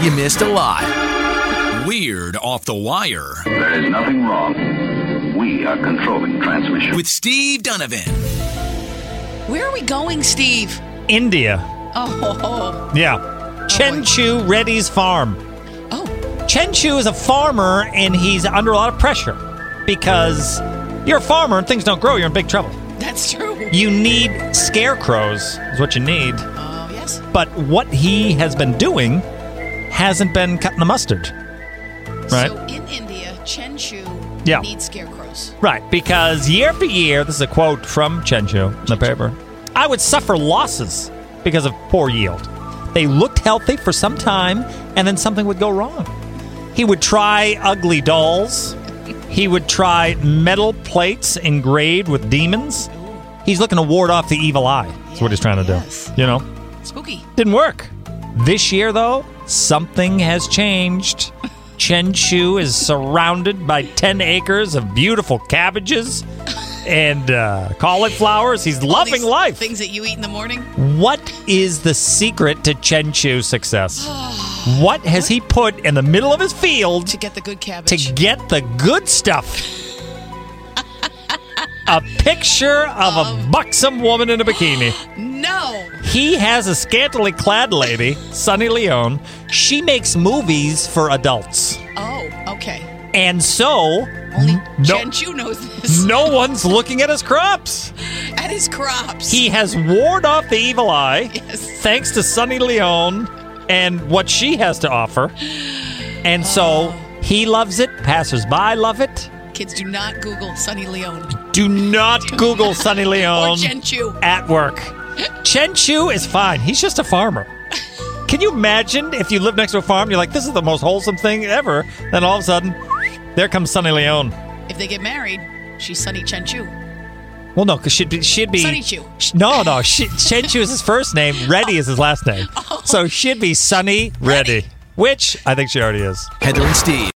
You missed a lot. Weird Off the Wire. There is nothing wrong. We are controlling transmission. With Steve Donovan. Where are we going, Steve? India. Oh. Yeah. Chen Chu Reddy's farm. Oh. Chen Chu is a farmer, and he's under a lot of pressure because you're a farmer and things don't grow. You're in big trouble. That's true. You need scarecrows is what you need. Oh, yes. But what he has been doing hasn't been cutting the mustard. Right? So in India, Chen Chu needs scarecrows. Right, because year after year, this is a quote from Chen Chu in the paper, I would suffer losses because of poor yield. They looked healthy for some time, and then something would go wrong. He would try ugly dolls. He would try metal plates engraved with demons. He's looking to ward off the evil eye. That's what he's trying to do. You know? Spooky. Didn't work. This year, though, something has changed. Chen Chu is surrounded by 10 acres of beautiful cabbages and cauliflowers. He's loving life. Things that you eat in the morning. What is the secret to Chen Chu's success? What has he put in the middle of his field to get the good cabbage? To get the good stuff. A picture of a buxom woman in a bikini. No. He has a scantily clad lady, Sunny Leone. She makes movies for adults. Oh, okay. And so... Only Chen Chu knows this. No one's looking at his crops. At his crops. He has warded off the evil eye, thanks to Sunny Leone and what she has to offer. And so he loves it. Passers-by love it. Kids, do not Google Sunny Leone. Do not Google Sunny Leone or Chen Chu at work. Chen Chu is fine. He's just a farmer. Can you imagine if you live next to a farm, you're like, this is the most wholesome thing ever. Then all of a sudden, there comes Sunny Leone. If they get married, she's Sunny Chen Chu. Well, no, because she'd be Sunny Chu. No. Chen Chu is his first name. Reddy is his last name. So she'd be Sunny Reddy, which I think she already is. Heather and Steve.